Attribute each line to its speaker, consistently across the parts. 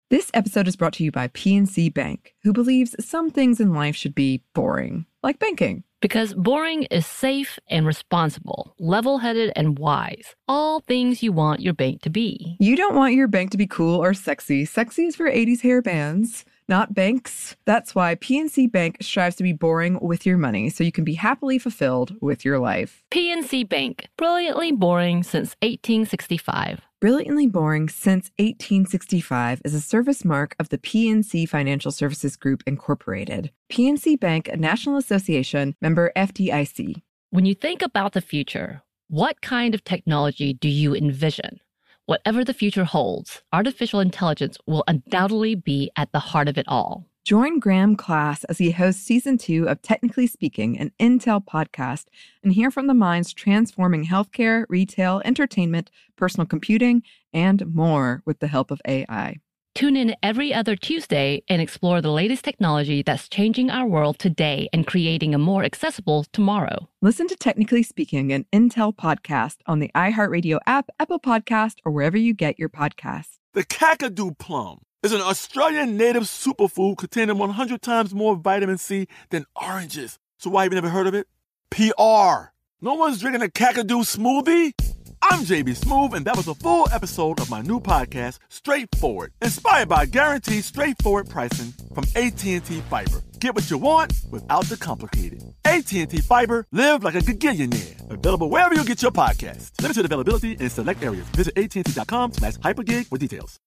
Speaker 1: This episode is brought to you by PNC Bank, who believes some things in life should be boring, like banking.
Speaker 2: Because boring is safe and responsible, level-headed and wise. All things you want your bank to be.
Speaker 1: You don't want your bank to be cool or sexy. Sexy is for 80s hair bands, not banks. That's why PNC Bank strives to be boring with your money so you can be happily fulfilled with your life.
Speaker 2: PNC Bank, brilliantly boring since 1865.
Speaker 1: Brilliantly Boring Since 1865 is a service mark of the PNC Financial Services Group, Incorporated. PNC Bank, a National Association, member FDIC.
Speaker 2: When you think about the future, what kind of technology do you envision? Whatever the future holds, artificial intelligence will undoubtedly be at the heart of it all.
Speaker 1: Join Graham Class as he hosts Season 2 of Technically Speaking, an Intel podcast, and hear from the minds transforming healthcare, retail, entertainment, personal computing, and more with the help of AI.
Speaker 2: Tune in every other Tuesday and explore the latest technology that's changing our world today and creating a more accessible tomorrow.
Speaker 1: Listen to Technically Speaking, an Intel podcast on the iHeartRadio app, Apple Podcast, or wherever you get your podcasts.
Speaker 3: The Kakadu plum is an Australian native superfood containing 100 times more vitamin C than oranges. So why have you never heard of it? PR. No one's drinking a Kakadu smoothie? I'm JB Smoove, and that was a full episode of my new podcast, Straightforward, inspired by guaranteed straightforward pricing from AT&T Fiber. Get what you want without the complicated. AT&T Fiber, live like a gigillionaire. Available wherever you get your podcasts. Limited availability in select areas. Visit AT&T.com/hypergig for details.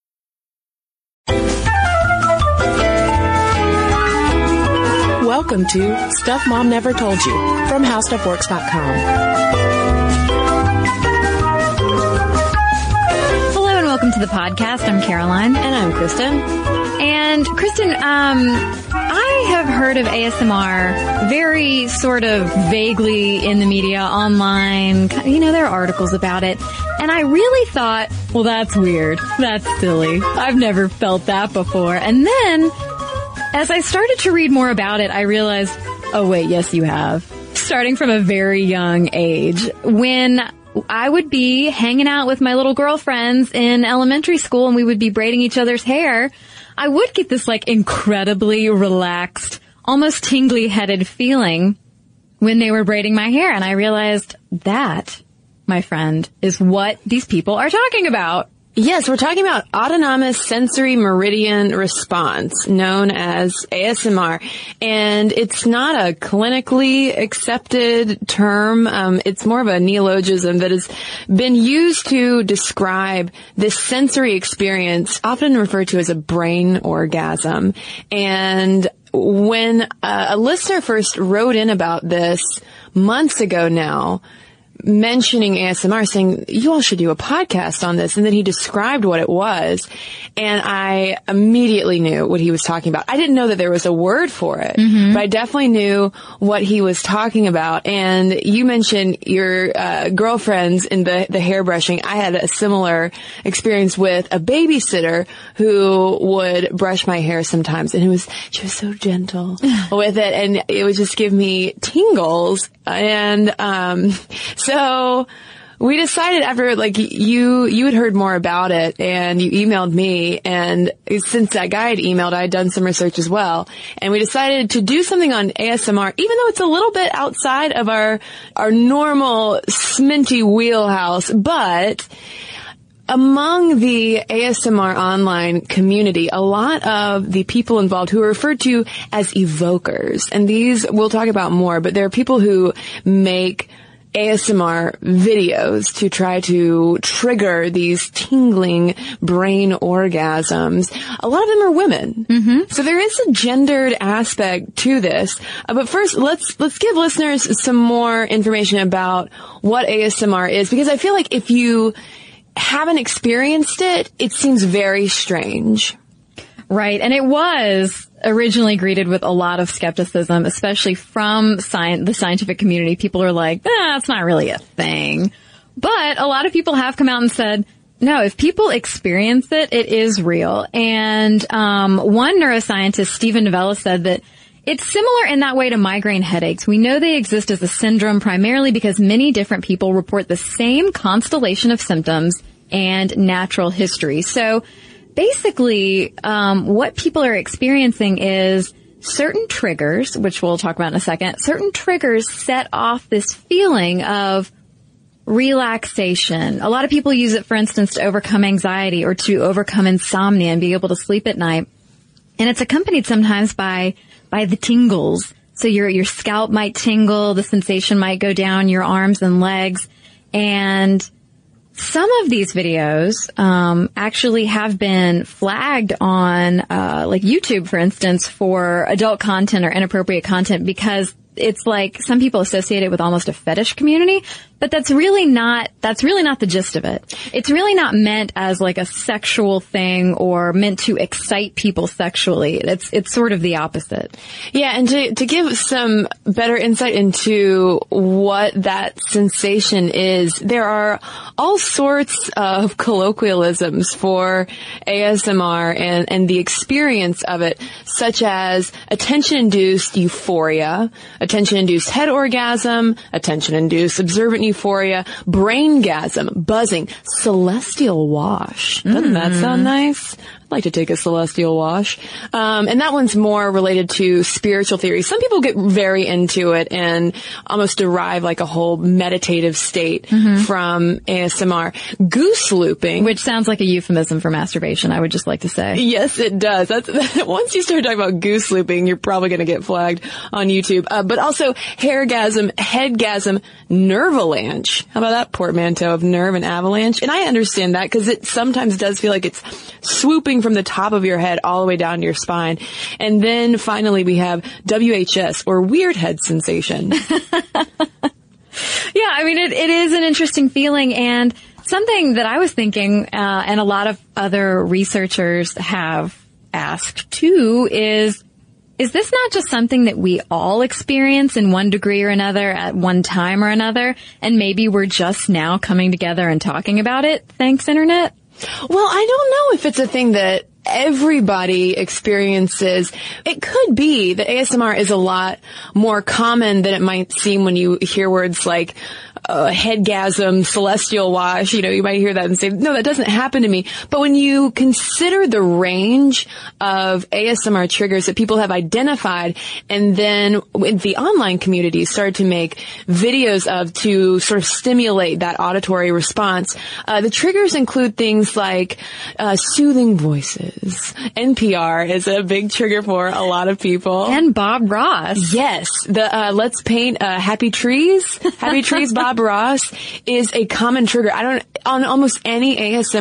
Speaker 4: Welcome to Stuff Mom Never Told You from HowStuffWorks.com.
Speaker 5: Hello and welcome to the podcast. I'm Caroline.
Speaker 4: And I'm Kristen.
Speaker 5: And Kristen, I have heard of ASMR very sort of vaguely in the media, online. You know, there are articles about it. And I really thought, well, that's weird. That's silly. I've never felt that before. And then, as I started to read more about it, I realized, oh, wait, yes, you have. Starting from a very young age, when I would be hanging out with my little girlfriends in elementary school and we would be braiding each other's hair, I would get this like incredibly relaxed, almost tingly-headed feeling when they were braiding my hair. And I realized that, my friend, is what these people are talking about.
Speaker 4: Yes, we're talking about autonomous sensory meridian response, known as ASMR. And it's not a clinically accepted term. It's more of a neologism that has been used to describe this sensory experience, often referred to as a brain orgasm. And when a listener first wrote in about this months ago now, mentioning ASMR, saying, you all should do a podcast on this. And then he described what it was. And I immediately knew what he was talking about. I didn't know that there was a word for it, but I definitely knew what he was talking about. And you mentioned your girlfriends in the hairbrushing. I had a similar experience with a babysitter who would brush my hair sometimes. And she was so gentle with it. And it would just give me tingles. And so we decided after, like, you had heard more about it and you emailed me, and since that guy had emailed, I had done some research as well, and we decided to do something on ASMR, even though it's a little bit outside of our normal sminty wheelhouse, but among the ASMR online community, a lot of the people involved who are referred to as evokers, and these we'll talk about more, but there are people who make ASMR videos to try to trigger these tingling brain orgasms. A lot of them are women. So there is a gendered aspect to this. But first, let's give listeners some more information about what ASMR is, because I feel like if you haven't experienced it, it seems very strange.
Speaker 5: Right. And it was originally greeted with a lot of skepticism, especially from the scientific community. People are like, it's not really a thing. But a lot of people have come out and said, no, if people experience it, it is real. And one neuroscientist, Stephen Novella, said that it's similar in that way to migraine headaches. We know they exist as a syndrome primarily because many different people report the same constellation of symptoms and natural history. So basically, what people are experiencing is certain triggers, which we'll talk about in a second, certain triggers set off this feeling of relaxation. A lot of people use it, for instance, to overcome anxiety or to overcome insomnia and be able to sleep at night. And it's accompanied sometimes by the tingles. So your scalp might tingle, the sensation might go down your arms and legs. And some of these videos actually have been flagged on like YouTube, for instance, for adult content or inappropriate content, because it's like some people associate it with almost a fetish community, but that's really not the gist of it. It's really not meant as like a sexual thing or meant to excite people sexually. It's sort of the opposite.
Speaker 4: Yeah, and to give some better insight into what that sensation is, there are all sorts of colloquialisms for ASMR and the experience of it, such as attention-induced euphoria, attention-induced head orgasm, attention-induced observant euphoria, braingasm, buzzing, celestial wash. Doesn't that sound nice? I'd like to take a celestial wash. And that one's more related to spiritual theory. Some people get very into it and almost derive like a whole meditative state from ASMR. Goose looping.
Speaker 5: Which sounds like a euphemism for masturbation, I would just like to say.
Speaker 4: Yes, it does. Once you start talking about goose looping, you're probably going to get flagged on YouTube. But also hairgasm, headgasm, nervalanche. How about that portmanteau of nerve and avalanche? And I understand that because it sometimes does feel like it's swooping from the top of your head all the way down your spine. And then finally we have WHS, or weird head sensation.
Speaker 5: Yeah, I mean, it is an interesting feeling, and something that I was thinking, and a lot of other researchers have asked too, is this not just something that we all experience in one degree or another at one time or another, and maybe we're just now coming together and talking about it? Thanks, Internet.
Speaker 4: Well, I don't know if it's a thing that everybody experiences. It could be that ASMR is a lot more common than it might seem when you hear words like headgasm, celestial wash. You know, you might hear that and say, no, that doesn't happen to me. But when you consider the range of ASMR triggers that people have identified, and then in the online community started to make videos of to sort of stimulate that auditory response, the triggers include things like soothing voices. NPR is a big trigger for a lot of people.
Speaker 5: And Bob Ross.
Speaker 4: Yes. The Let's Paint Happy Trees. Happy Trees Bob Ross is a common trigger. On almost any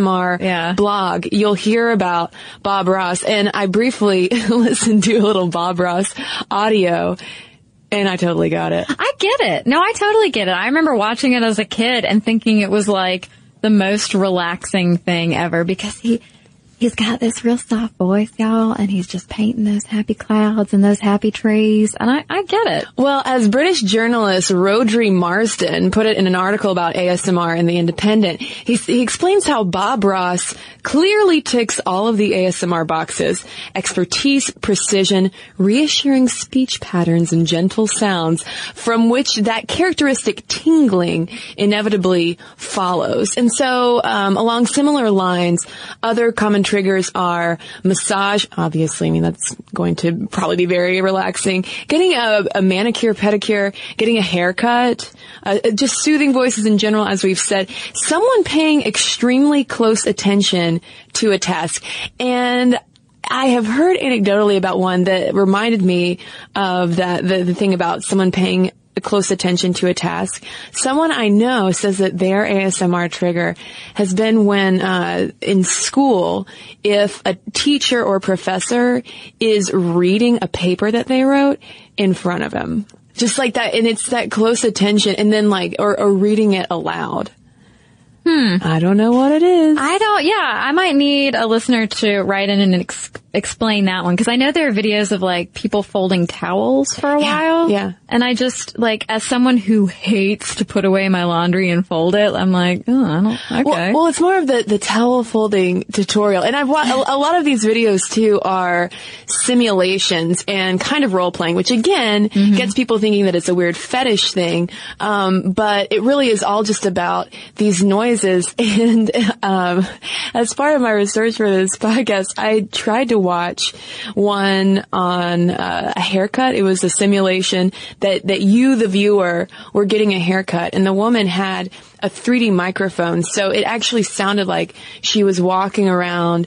Speaker 4: ASMR blog, you'll hear about Bob Ross. And I briefly listened to a little Bob Ross audio, and I totally got it.
Speaker 5: I get it. No, I totally get it. I remember watching it as a kid and thinking it was like the most relaxing thing ever, because he's got this real soft voice, y'all, and he's just painting those happy clouds and those happy trees, and I get it.
Speaker 4: Well, as British journalist Rhodri Marsden put it in an article about ASMR in The Independent, he explains how Bob Ross clearly ticks all of the ASMR boxes: expertise, precision, reassuring speech patterns, and gentle sounds, from which that characteristic tingling inevitably follows. And so, along similar lines, other common triggers are massage, obviously. I mean, that's going to probably be very relaxing. Getting a manicure, pedicure, getting a haircut, just soothing voices in general, as we've said. Someone paying extremely close attention to a task. And I have heard anecdotally about one that reminded me of that, the thing about someone paying close attention to a task. Someone I know says that their ASMR trigger has been when in school, if a teacher or professor is reading a paper that they wrote in front of him. Just like that, and it's that close attention, and then like or reading it aloud. I don't know what it is.
Speaker 5: I might need a listener to write in and explain that one, because I know there are videos of like people folding towels for a while.
Speaker 4: Yeah.
Speaker 5: And I just like, as someone who hates to put away my laundry and fold it, I'm like, oh, I don't, okay.
Speaker 4: Well, it's more of the towel folding tutorial. And I've watched a lot of these videos too are simulations and kind of role playing, which again gets people thinking that it's a weird fetish thing. But it really is all just about these noises. And, as part of my research for this podcast, I tried to watch one on a haircut. It was a simulation that you, the viewer, were getting a haircut, and the woman had a 3D microphone, so it actually sounded like she was walking around,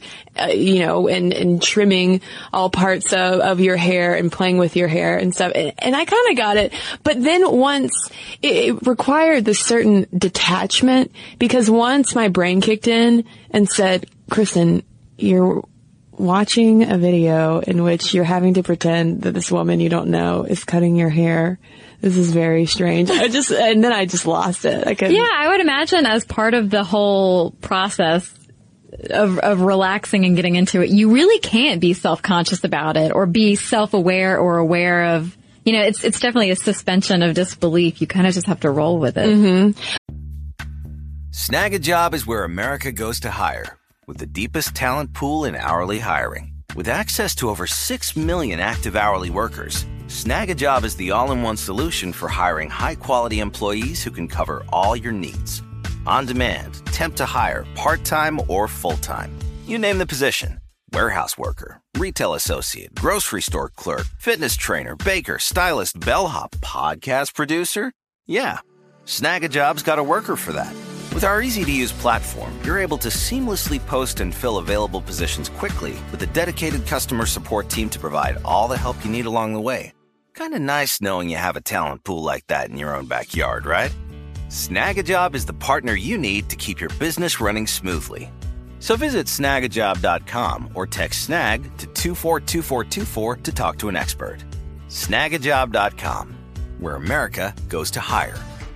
Speaker 4: and trimming all parts of your hair and playing with your hair and stuff. And I kind of got it, but then once it required this certain detachment, because once my brain kicked in and said, Kristen, you're watching a video in which you're having to pretend that this woman you don't know is cutting your hair. This is very strange. And then I just lost it.
Speaker 5: I would imagine as part of the whole process of relaxing and getting into it, you really can't be self-conscious about it or be self-aware or aware of, it's definitely a suspension of disbelief. You kind of just have to roll with it.
Speaker 6: Mm-hmm. Snag a Job is where America goes to hire, with the deepest talent pool in hourly hiring. With access to over 6 million active hourly workers, Snag a Job is the all-in-one solution for hiring high-quality employees who can cover all your needs. On demand, temp to hire, part-time or full-time. You name the position. Warehouse worker, retail associate, grocery store clerk, fitness trainer, baker, stylist, bellhop, podcast producer. Yeah, Snag a Job's got a worker for that. With our easy-to-use platform, you're able to seamlessly post and fill available positions quickly with a dedicated customer support team to provide all the help you need along the way. Kind of nice knowing you have a talent pool like that in your own backyard, right? Snag a Job is the partner you need to keep your business running smoothly. So visit snagajob.com or text snag to 242424 to talk to an expert. Snagajob.com, where America goes to hire.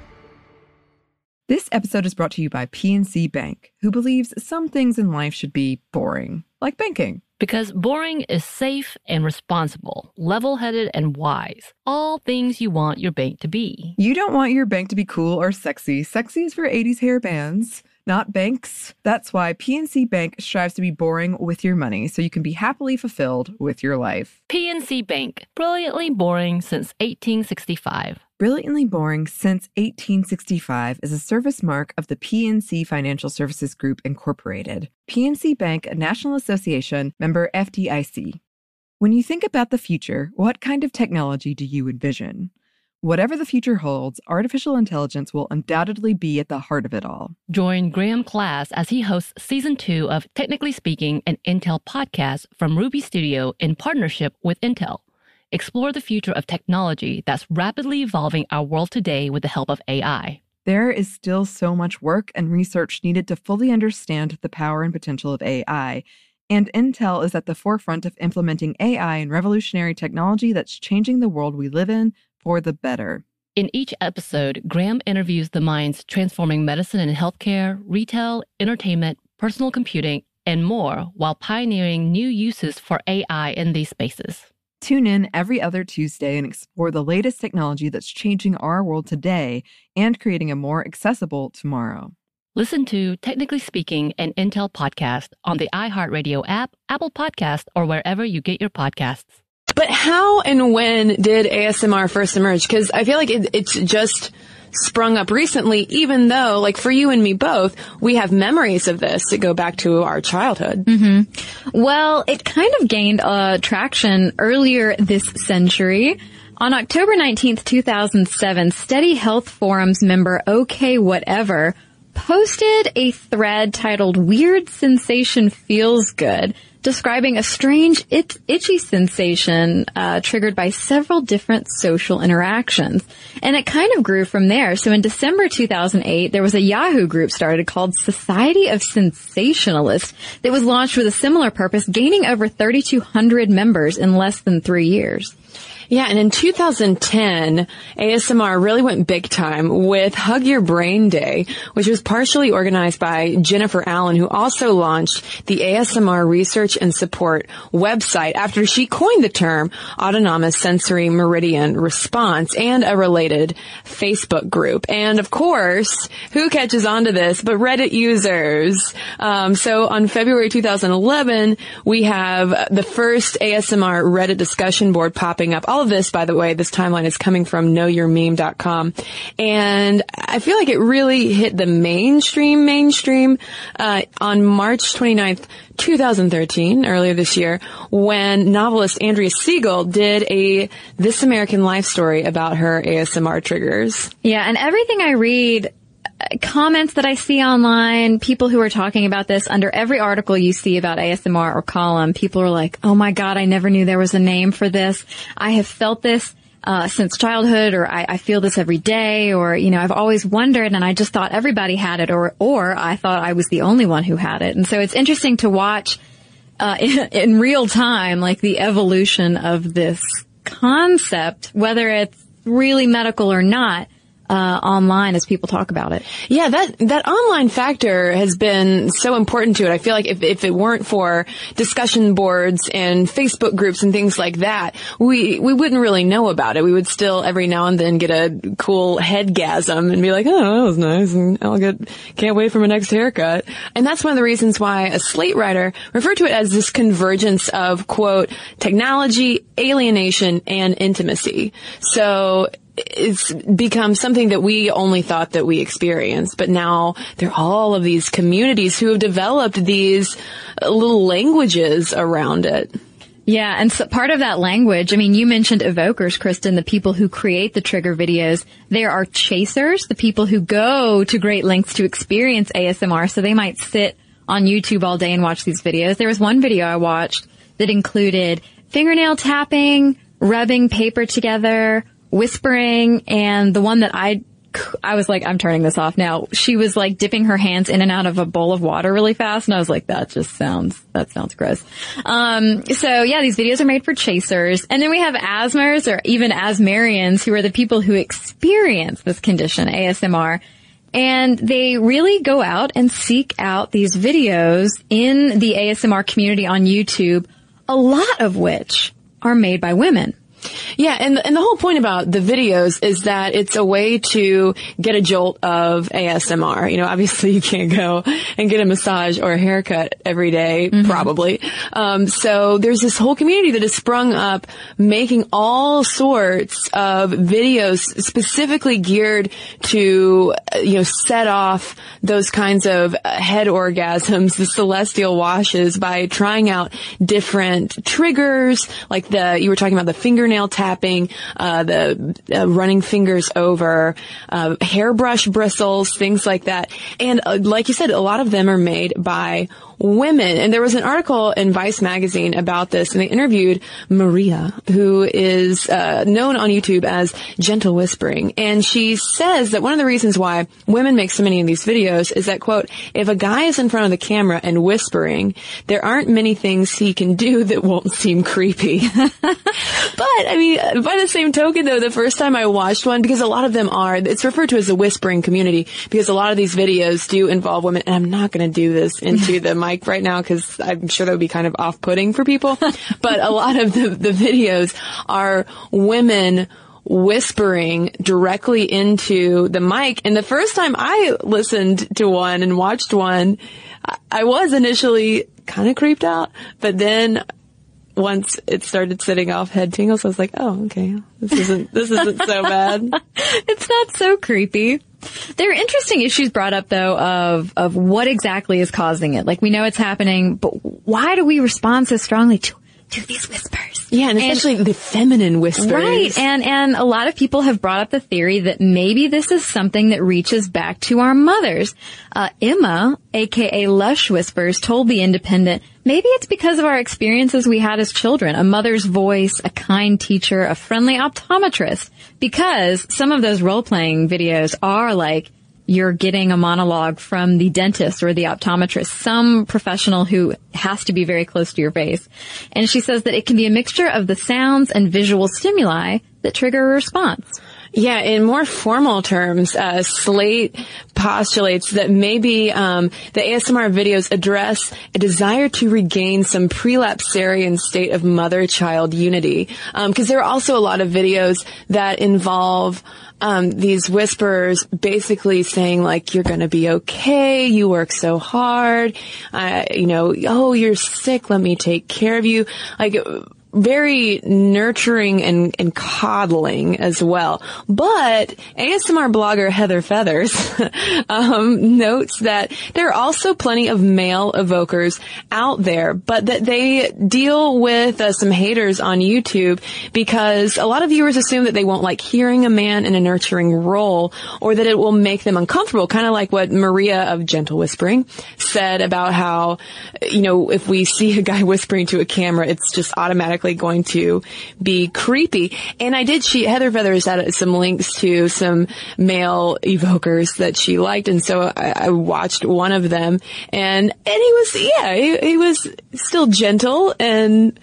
Speaker 1: This episode is brought to you by PNC Bank, who believes some things in life should be boring, like banking.
Speaker 2: Because boring is safe and responsible, level-headed and wise. All things you want your bank to be.
Speaker 1: You don't want your bank to be cool or sexy. Sexy is for 80s hair bands, not banks. That's why PNC Bank strives to be boring with your money so you can be happily fulfilled with your life.
Speaker 2: PNC Bank, brilliantly boring since 1865.
Speaker 1: Brilliantly Boring Since 1865 is a service mark of the PNC Financial Services Group, Incorporated. PNC Bank, a National Association, member FDIC. When you think about the future, what kind of technology do you envision? Whatever the future holds, artificial intelligence will undoubtedly be at the heart of it all.
Speaker 2: Join Graham Class as he hosts Season 2 of Technically Speaking, an Intel podcast from Ruby Studio in partnership with Intel. Explore the future of technology that's rapidly evolving our world today with the help of AI.
Speaker 1: There is still so much work and research needed to fully understand the power and potential of AI, and Intel is at the forefront of implementing AI and revolutionary technology that's changing the world we live in for the better.
Speaker 2: In each episode, Graham interviews the minds transforming medicine and healthcare, retail, entertainment, personal computing, and more, while pioneering new uses for AI in these spaces.
Speaker 1: Tune in every other Tuesday and explore the latest technology that's changing our world today and creating a more accessible tomorrow.
Speaker 2: Listen to Technically Speaking, an Intel podcast on the iHeartRadio app, Apple Podcast, or wherever you get your podcasts.
Speaker 4: But how and when did ASMR first emerge? Because I feel like it's just sprung up recently, even though, like for you and me both, we have memories of this that go back to our childhood.
Speaker 5: Mm-hmm. Well, it kind of gained traction earlier this century. On October 19th, 2007, Steady Health Forum's member OK Whatever posted a thread titled Weird Sensation Feels Good, describing a strange itchy sensation triggered by several different social interactions. And it kind of grew from there. So in December 2008, there was a Yahoo group started called Society of Sensationalists that was launched with a similar purpose, gaining over 3,200 members in less than 3 years.
Speaker 4: Yeah, and in 2010, ASMR really went big time with Hug Your Brain Day, which was partially organized by Jennifer Allen, who also launched the ASMR Research and Support website after she coined the term Autonomous Sensory Meridian Response and a related Facebook group. And of course, who catches on to this but Reddit users? So on February 2011, we have the first ASMR Reddit discussion board popping up. All of this, by the way, this timeline is coming from knowyourmeme.com. And I feel like it really hit the mainstream on March 29th, 2013, earlier this year, when novelist Andrea Siegel did a This American Life story about her ASMR triggers.
Speaker 5: Yeah, and everything I read, comments that I see online, people who are talking about this, under every article you see about ASMR or column, people are like, oh my God, I never knew there was a name for this. I have felt this since childhood, or I feel this every day, or, you know, I've always wondered and I just thought everybody had it, or I thought I was the only one who had it. And so it's interesting to watch in real time, like the evolution of this concept, whether it's really medical or not, online as people talk about it.
Speaker 4: Yeah, that online factor has been so important to it. I feel like if it weren't for discussion boards and Facebook groups and things like that, we wouldn't really know about it. We would still every now and then get a cool headgasm and be like, oh, that was nice, and can't wait for my next haircut. And that's one of the reasons why a Slate writer referred to it as this convergence of, quote, technology, alienation, and intimacy. So it's become something that we only thought that we experienced, but now there are all of these communities who have developed these little languages around it.
Speaker 5: Yeah, and so part of that language, I mean, you mentioned evokers, Kristen, the people who create the trigger videos. There are chasers, the people who go to great lengths to experience ASMR, so they might sit on YouTube all day and watch these videos. There was one video I watched that included fingernail tapping, rubbing paper together, whispering, and the one that I was like, I'm turning this off now. She was like dipping her hands in and out of a bowl of water really fast, and I was like, that sounds gross. So yeah, these videos are made for chasers. And then we have asthmers or even asthmarians, who are the people who experience this condition, ASMR. And they really go out and seek out these videos in the ASMR community on YouTube, a lot of which are made by women.
Speaker 4: Yeah, and the whole point about the videos is that it's a way to get a jolt of ASMR. You know, obviously you can't go and get a massage or a haircut every day, probably. So there's this whole community that has sprung up making all sorts of videos specifically geared to, set off those kinds of head orgasms, the celestial washes, by trying out different triggers, like you were talking about the fingernail tapping, the running fingers over, hairbrush bristles, things like that. And like you said, a lot of them are made by women. And there was an article in Vice magazine about this, and they interviewed Maria, who is known on YouTube as Gentle Whispering. And she says that one of the reasons why women make so many of these videos is that, quote, if a guy is in front of the camera and whispering, there aren't many things he can do that won't seem creepy. But, I mean, by the same token, though, the first time I watched one, because a lot of them it's referred to as the whispering community, because a lot of these videos do involve women, and I'm not going to do this into the mic right now because I'm sure that would be kind of off-putting for people, but a lot of the videos are women whispering directly into the mic. And the first time I listened to one and watched one, I was initially kind of creeped out, but then once it started setting off head tingles, I was like, oh, okay, this isn't so bad.
Speaker 5: It's not so creepy. There are interesting issues brought up, though, of what exactly is causing it. Like, we know it's happening, but why do we respond so strongly to these whispers?
Speaker 4: Yeah, and especially the feminine whispers.
Speaker 5: Right, and a lot of people have brought up the theory that maybe this is something that reaches back to our mothers. Emma, aka Lush Whispers, told The Independent, maybe it's because of our experiences we had as children, a mother's voice, a kind teacher, a friendly optometrist, because some of those role-playing videos are like you're getting a monologue from the dentist or the optometrist, some professional who has to be very close to your face. And she says that it can be a mixture of the sounds and visual stimuli that trigger a response.
Speaker 4: Yeah, in more formal terms, Slate postulates that maybe the ASMR videos address a desire to regain some prelapsarian state of mother-child unity. Because there are also a lot of videos that involve these whisperers basically saying, like, you're going to be okay, you work so hard, oh, you're sick, let me take care of you. Like, very nurturing and coddling as well. But ASMR blogger Heather Feathers notes that there are also plenty of male evokers out there, but that they deal with some haters on YouTube because a lot of viewers assume that they won't like hearing a man in a nurturing role or that it will make them uncomfortable, kind of like what Maria of Gentle Whispering said about how, if we see a guy whispering to a camera, it's just automatically going to be creepy. And Heather Feathers had some links to some male evokers that she liked, and so I watched one of them, and he was still gentle and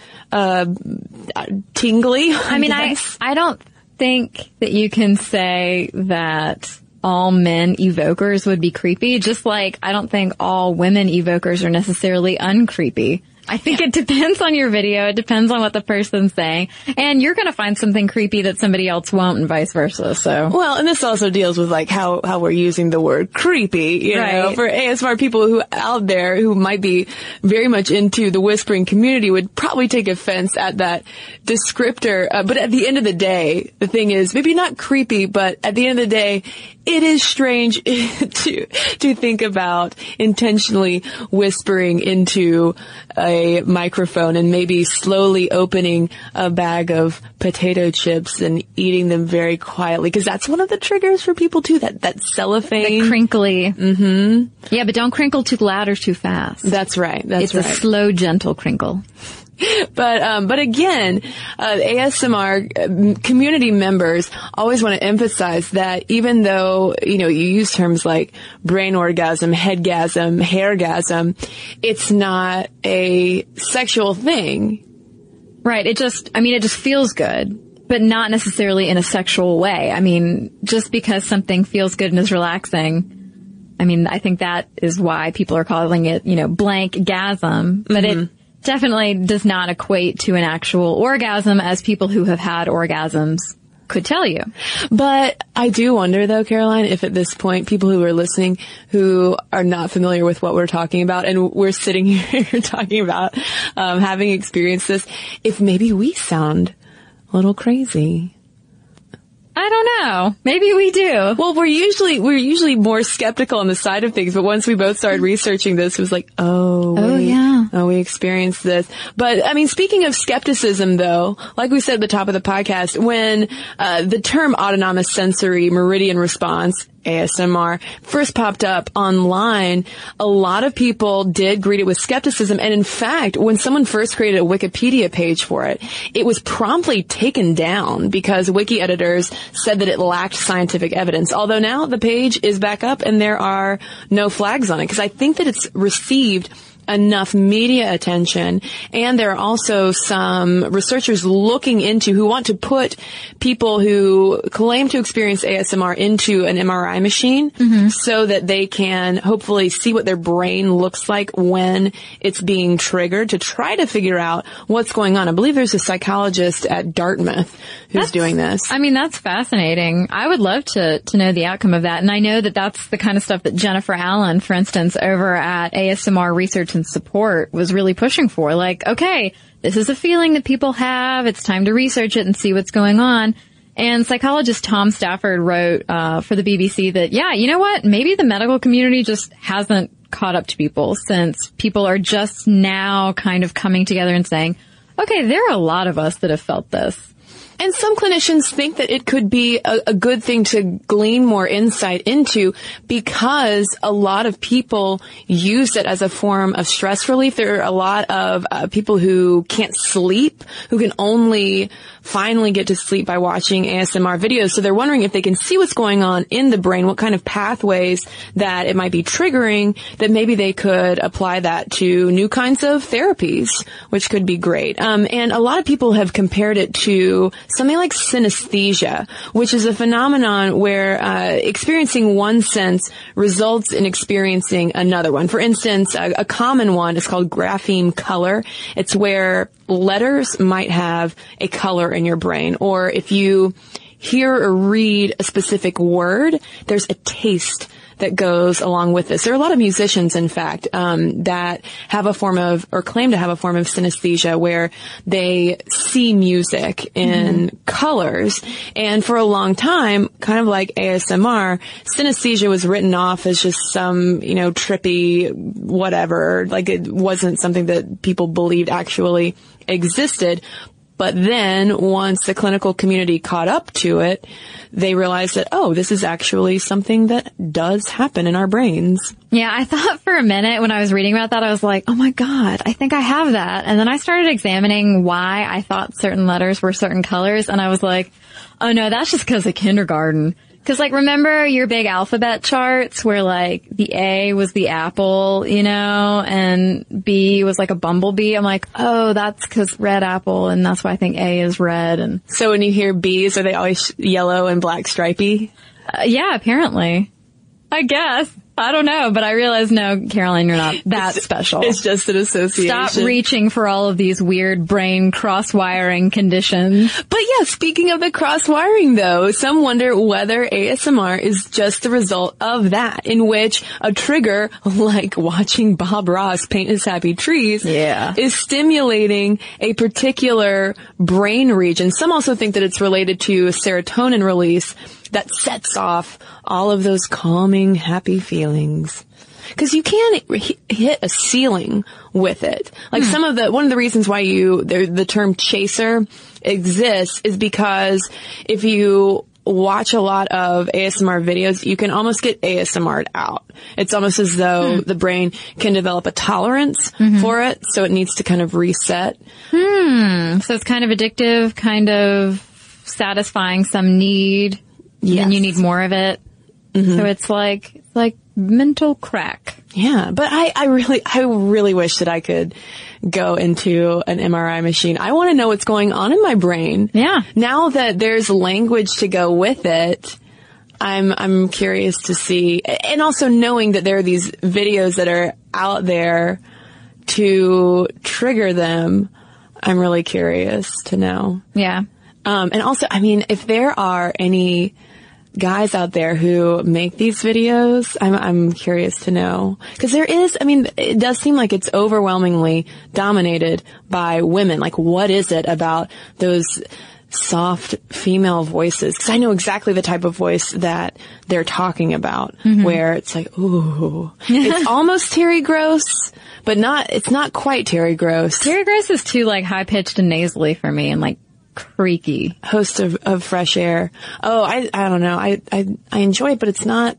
Speaker 4: tingly.
Speaker 5: I mean, I don't think that you can say that all men evokers would be creepy, just like I don't think all women evokers are necessarily uncreepy. I think it depends on your video. It depends on what the person's saying. And you're going to find something creepy that somebody else won't and vice versa. So,
Speaker 4: well, and this also deals with like how we're using the word creepy, you know, for ASMR people who out there who might be very much into the whispering community would probably take offense at that descriptor. But at the end of the day, the thing is maybe not creepy, but at the end of the day, it is strange to think about intentionally whispering into a microphone and maybe slowly opening a bag of potato chips and eating them very quietly, because that's one of the triggers for people too, that cellophane.
Speaker 5: The crinkly. Mm-hmm. Yeah, but don't crinkle too loud or too fast.
Speaker 4: That's right. It's
Speaker 5: a slow, gentle crinkle.
Speaker 4: But again, ASMR community members always want to emphasize that even though, you use terms like brain orgasm, headgasm, hairgasm, it's not a sexual thing.
Speaker 5: Right. It just feels good, but not necessarily in a sexual way. I mean, just because something feels good and is relaxing, I think that is why people are calling it, blank-gasm, but it definitely does not equate to an actual orgasm, as people who have had orgasms could tell you.
Speaker 4: But I do wonder, though, Caroline, if at this point people who are listening who are not familiar with what we're talking about, and we're sitting here talking about having experienced this, if maybe we sound a little crazy.
Speaker 5: I don't know. Maybe we do.
Speaker 4: Well, we're usually more skeptical on the side of things, but once we both started researching this, it was like, we experienced this. But, speaking of skepticism, though, like we said at the top of the podcast, when the term autonomous sensory meridian response, ASMR, first popped up online, a lot of people did greet it with skepticism. And in fact, when someone first created a Wikipedia page for it, it was promptly taken down because wiki editors said that it lacked scientific evidence. Although now the page is back up and there are no flags on it, because I think that it's received enough media attention, and there are also some researchers looking into who want to put people who claim to experience ASMR into an MRI machine so that they can hopefully see what their brain looks like when it's being triggered, to try to figure out what's going on. I believe there's a psychologist at Dartmouth who's doing this.
Speaker 5: That's fascinating. I would love to know the outcome of that. And I know that that's the kind of stuff that Jennifer Allen, for instance, over at ASMR Research and Support was really pushing for. Like, okay, this is a feeling that people have. It's time to research it and see what's going on. And psychologist Tom Stafford wrote for the BBC that, you know what? Maybe the medical community just hasn't caught up to people, since people are just now kind of coming together and saying, okay, there are a lot of us that have felt this.
Speaker 4: And some clinicians think that it could be a good thing to glean more insight into because a lot of people use it as a form of stress relief. There are a lot of people who can't sleep, who can only finally get to sleep by watching ASMR videos. So they're wondering if they can see what's going on in the brain, what kind of pathways that it might be triggering, that maybe they could apply that to new kinds of therapies, which could be great. And a lot of people have compared it to something like synesthesia, which is a phenomenon where experiencing one sense results in experiencing another one. For instance, a common one is called grapheme color. It's where letters might have a color in your brain, or if you hear or read a specific word, there's a taste that goes along with this. There are a lot of musicians, in fact, that have a form of, or claim to have a form of synesthesia where they see music in colors. And for a long time, kind of like ASMR, synesthesia was written off as just some, trippy whatever. Like it wasn't something that people believed actually existed. But then once the clinical community caught up to it, they realized that, this is actually something that does happen in our brains.
Speaker 5: Yeah, I thought for a minute when I was reading about that, I was like, oh my God, I think I have that. And then I started examining why I thought certain letters were certain colors. And I was like, oh no, that's just because of kindergarten. Because, remember your big alphabet charts where, the A was the apple, and B was a bumblebee? I'm like, oh, that's because red apple, and that's why I think A is red. And
Speaker 4: so when you hear B's, are they always yellow and black stripy?
Speaker 5: Yeah, apparently. I guess. I don't know, but I realized, no, Caroline, you're not that special.
Speaker 4: It's just an association.
Speaker 5: Stop reaching for all of these weird brain cross-wiring conditions.
Speaker 4: But yeah, speaking of the cross-wiring though, some wonder whether ASMR is just the result of that, in which a trigger, like watching Bob Ross paint his happy trees, is stimulating a particular brain region. Some also think that it's related to serotonin release that sets off all of those calming, happy feelings. Because you can't hit a ceiling with it. One of the reasons why the term chaser exists is because if you watch a lot of ASMR videos, you can almost get ASMR'd out. It's almost as though the brain can develop a tolerance for it, so it needs to kind of reset.
Speaker 5: So it's kind of addictive, kind of satisfying some need.
Speaker 4: Yes.
Speaker 5: And you need more of it. So it's like mental crack.
Speaker 4: Yeah, but I really wish that I could go into an MRI machine. I want to know what's going on in my brain.
Speaker 5: Yeah.
Speaker 4: Now that there's language to go with it, I'm curious to see, and also knowing that there are these videos that are out there to trigger them, I'm really curious to know.
Speaker 5: Yeah.
Speaker 4: And also, if there are any guys out there who make these videos, I'm curious to know. Because there is, it does seem like it's overwhelmingly dominated by women. What is it about those soft female voices? Because I know exactly the type of voice that they're talking about, where it's like, ooh. It's almost Terry Gross, but it's not quite Terry Gross.
Speaker 5: Terry Gross is too, high-pitched and nasally for me, and, creaky.
Speaker 4: Host of Fresh Air. Oh, I don't know. I enjoy it, but it's not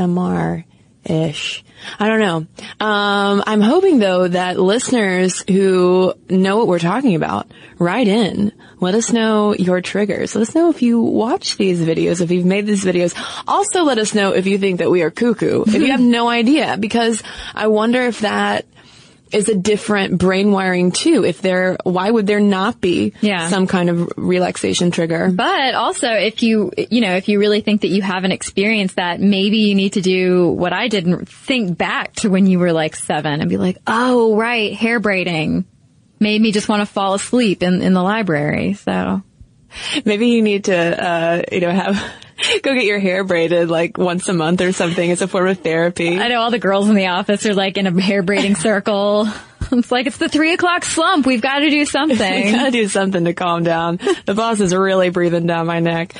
Speaker 4: ASMR-ish. I don't know. I'm hoping though that listeners who know what we're talking about, write in. Let us know your triggers. Let us know if you watch these videos, if you've made these videos. Also let us know if you think that we are cuckoo, if you have no idea, because I wonder if that is a different brain wiring too. Why would there not be some kind of relaxation trigger?
Speaker 5: But also, if you really think that you haven't experienced that, maybe you need to do what I did and think back to when you were 7 and be like, oh, right, hair braiding made me just want to fall asleep in the library. So
Speaker 4: maybe you need to, go get your hair braided once a month or something as a form of therapy.
Speaker 5: I know all the girls in the office are in a hair braiding circle. It's the 3 o'clock slump. We've got to do something.
Speaker 4: We got to do something to calm down. The boss is really breathing down my neck.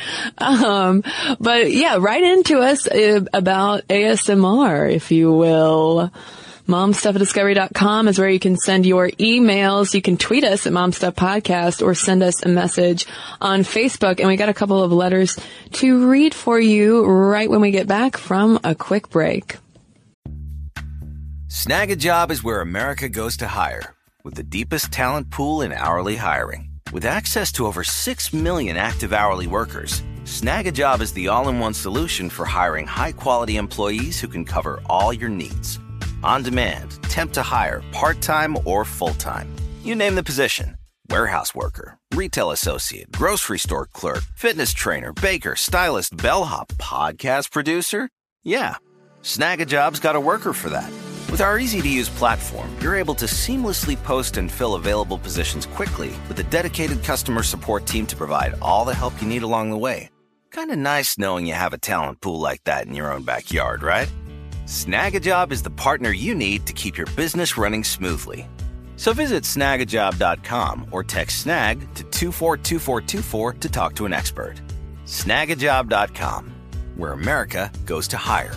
Speaker 4: But yeah, write into us about ASMR, if you will. MomStuffAtDiscovery.com is where you can send your emails. You can tweet us at MomStuffPodcast or send us a message on Facebook. And we got a couple of letters to read for you right when we get back from a quick break.
Speaker 6: Snag a Job is where America goes to hire, with the deepest talent pool in hourly hiring. With access to over 6 million active hourly workers, Snag a Job is the all-in-one solution for hiring high-quality employees who can cover all your needs. On demand, temp to hire, part-time or full-time. You name the position. Warehouse worker, retail associate, grocery store clerk, fitness trainer, baker, stylist, bellhop, podcast producer. Yeah, Snag a Job's got a worker for that. With our easy-to-use platform, you're able to seamlessly post and fill available positions quickly with a dedicated customer support team to provide all the help you need along the way. Kind of nice knowing you have a talent pool like that in your own backyard, right? Snag a Job is the partner you need to keep your business running smoothly. So visit snagajob.com or text SNAG to 242424 to talk to an expert. Snagajob.com, where America goes to hire.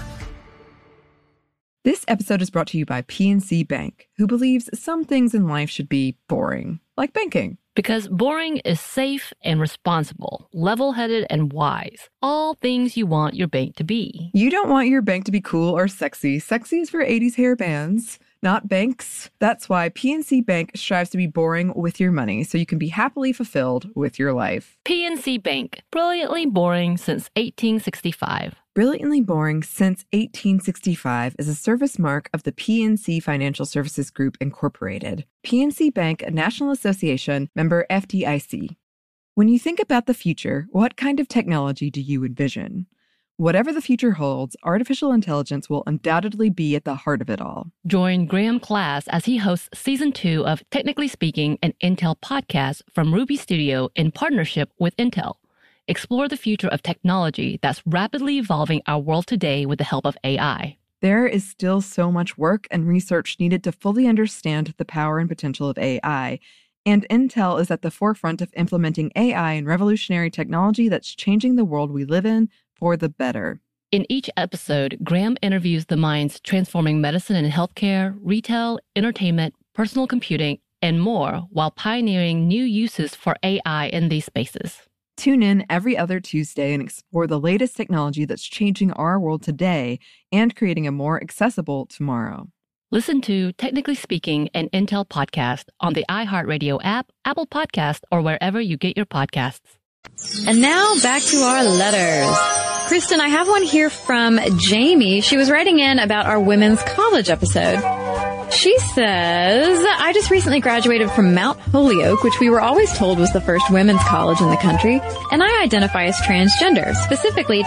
Speaker 1: This episode is brought to you by PNC Bank, who believes some things in life should be boring, like banking.
Speaker 2: Because boring is safe and responsible, level-headed and wise. All things you want your bank to be.
Speaker 1: You don't want your bank to be cool or sexy. Sexy is for 80s hair bands, not banks. That's why PNC Bank strives to be boring with your money so you can be happily fulfilled with your life.
Speaker 2: PNC Bank, brilliantly boring since 1865.
Speaker 1: Brilliantly Boring Since 1865 is a service mark of the PNC Financial Services Group, Incorporated. PNC Bank, a National Association, member FDIC. When you think about the future, what kind of technology do you envision? Whatever the future holds, artificial intelligence will undoubtedly be at the heart of it all.
Speaker 2: Join Graham Class as he hosts Season 2 of Technically Speaking, an Intel podcast from Ruby Studio in partnership with Intel. Explore the future of technology that's rapidly evolving our world today with the help of AI.
Speaker 1: There is still so much work and research needed to fully understand the power and potential of AI, and Intel is at the forefront of implementing AI and revolutionary technology that's changing the world we live in for the better.
Speaker 2: In each episode, Graham interviews the minds transforming medicine and healthcare, retail, entertainment, personal computing, and more while pioneering new uses for AI in these spaces.
Speaker 1: Tune in every other Tuesday and explore the latest technology that's changing our world today and creating a more accessible tomorrow.
Speaker 2: Listen to Technically Speaking, an Intel podcast on the iHeartRadio app, Apple Podcast, or wherever you get your podcasts.
Speaker 5: And now back to our letters. Kristen, I have one here from Jamie. She was writing in about our women's college episode. She says, I just recently graduated from Mount Holyoke, which we were always told was the first women's college in the country, and I identify as transgender, specifically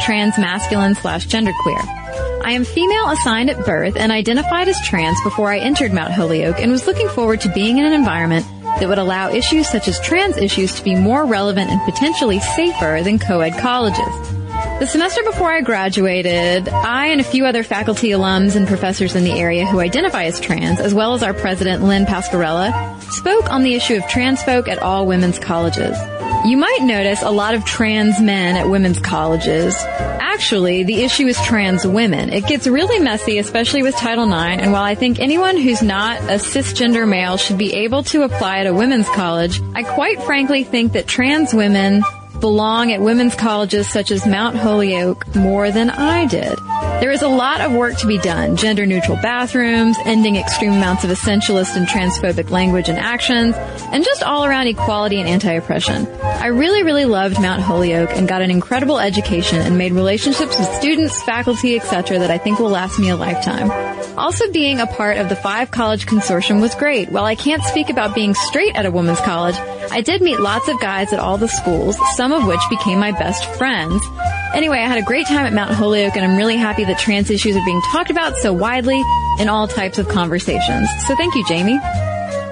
Speaker 5: transmasculine/genderqueer. I am female assigned at birth and identified as trans before I entered Mount Holyoke and was looking forward to being in an environment that would allow issues such as trans issues to be more relevant and potentially safer than co-ed colleges. The semester before I graduated, I and a few other faculty, alums, and professors in the area who identify as trans, as well as our president, Lynn Pascarella, spoke on the issue of trans folk at all women's colleges. You might notice a lot of trans men at women's colleges. Actually, the issue is trans women. It gets really messy, especially with Title IX, and while I think anyone who's not a cisgender male should be able to apply at a women's college, I quite frankly think that trans women belong at women's colleges such as Mount Holyoke more than I did. There is a lot of work to be done. Gender-neutral bathrooms, ending extreme amounts of essentialist and transphobic language and actions, and just all-around equality and anti-oppression. I really, really loved Mount Holyoke and got an incredible education and made relationships with students, faculty, etc. that I think will last me a lifetime. Also, being a part of the 5-college consortium was great. While I can't speak about being straight at a women's college, I did meet lots of guys at all the schools, some of which became my best friends. Anyway, I had a great time at Mount Holyoke, and I'm really happy that trans issues are being talked about so widely in all types of conversations. So thank you, Jamie.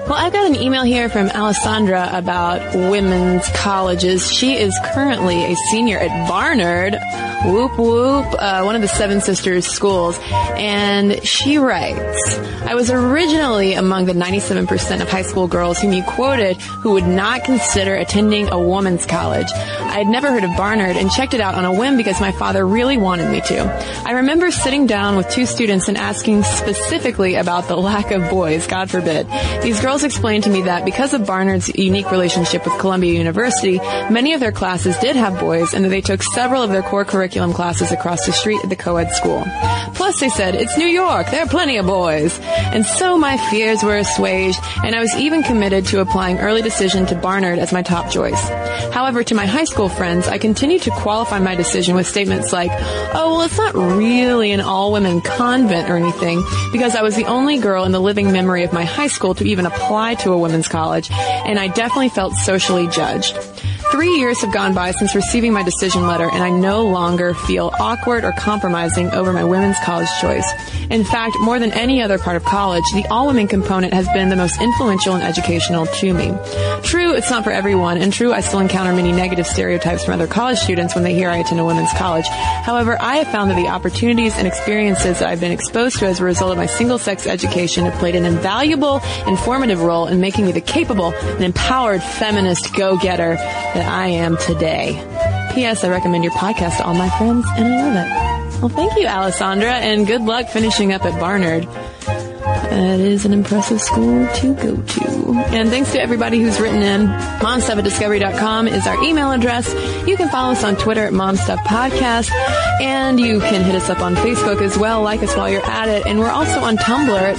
Speaker 4: Well, I've got an email here from Alessandra about women's colleges. She is currently a senior at Barnard, whoop whoop, one of the Seven Sisters schools, and she writes, I was originally among the 97% of high school girls whom you quoted who would not consider attending a woman's college. I had never heard of Barnard and checked it out on a whim because my father really wanted me to. I remember sitting down with two students and asking specifically about the lack of boys, God forbid. These girls explained to me that because of Barnard's unique relationship with Columbia University, many of their classes did have boys and that they took several of their core curriculum classes across the street at the co-ed school. Plus, they said, it's New York, there are plenty of boys. And so my fears were assuaged, and I was even committed to applying early decision to Barnard as my top choice. However, to my high school friends, I continued to qualify my decision with statements like, oh, well, it's not really an all-women convent or anything, because I was the only girl in the living memory of my high school to even apply to a women's college, and I definitely felt socially judged. 3 years have gone by since receiving my decision letter, and I no longer feel awkward or compromising over my women's college choice. In fact, more than any other part of college, the all-women component has been the most influential and educational to me. True, it's not for everyone, and true, I still encounter many negative stereotypes from other college students when they hear I attend a women's college. However, I have found that the opportunities and experiences that I've been exposed to as a result of my single-sex education have played an invaluable, informative role in making me the capable and empowered feminist go-getter that I am today. P.S. I recommend your podcast to all my friends, and I love it. Well, thank you, Alessandra, and good luck finishing up at Barnard. That is an impressive school to go to. And thanks to everybody who's written in. momstuff@discovery.com is our email address. You can follow us on Twitter at momstuffpodcast. And you can hit us up on Facebook as well. Like us while you're at it. And we're also on Tumblr at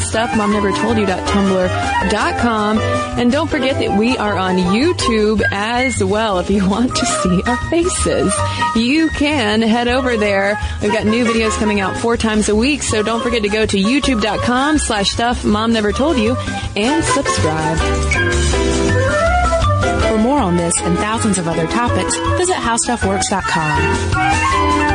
Speaker 4: stuffmomnevertoldyou.tumblr.com. And don't forget that we are on YouTube as well. If you want to see our faces, you can head over there. We've got new videos coming out 4 times a week. So don't forget to go to youtube.com/stuffmomnevertoldyou and subscribe.
Speaker 7: For more on this and thousands of other topics, visit howstuffworks.com.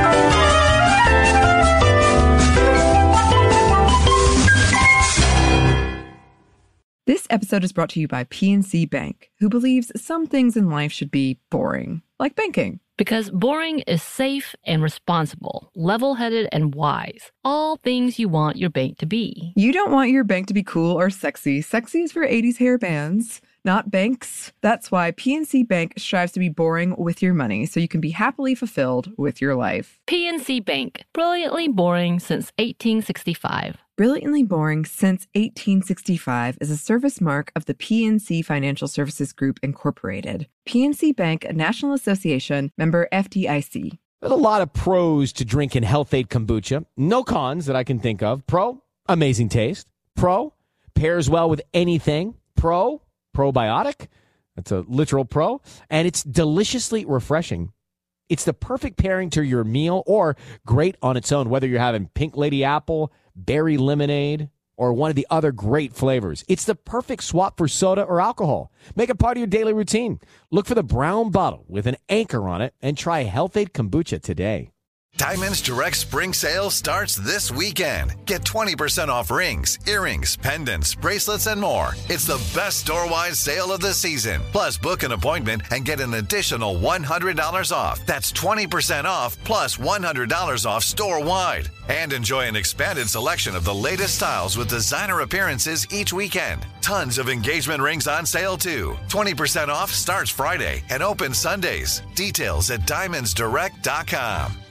Speaker 1: This episode is brought to you by PNC Bank, who believes some things in life should be boring, like banking.
Speaker 2: Because boring is safe and responsible, level-headed and wise. All things you want your bank to be.
Speaker 1: You don't want your bank to be cool or sexy. Sexy is for 80s hair bands, not banks. That's why PNC Bank strives to be boring with your money so you can be happily fulfilled with your life.
Speaker 2: PNC Bank, brilliantly boring since 1865.
Speaker 1: Brilliantly Boring Since 1865 is a service mark of the PNC Financial Services Group, Incorporated. PNC Bank, a National Association, member FDIC.
Speaker 8: There's a lot of pros to drinking Health-Ade kombucha. No cons that I can think of. Pro, amazing taste. Pro, pairs well with anything. Pro, probiotic. That's a literal pro. And it's deliciously refreshing. It's the perfect pairing to your meal or great on its own, whether you're having pink lady apple, berry lemonade, or one of the other great flavors. It's the perfect swap for soda or alcohol. Make it part of your daily routine. Look for the brown bottle with an anchor on it and try Health-Ade kombucha today.
Speaker 9: Diamonds Direct Spring Sale starts this weekend. Get 20% off rings, earrings, pendants, bracelets, and more. It's the best store-wide sale of the season. Plus, book an appointment and get an additional $100 off. That's 20% off plus $100 off store-wide. And enjoy an expanded selection of the latest styles with designer appearances each weekend. Tons of engagement rings on sale, too. 20% off starts Friday and opens Sundays. Details at diamondsdirect.com.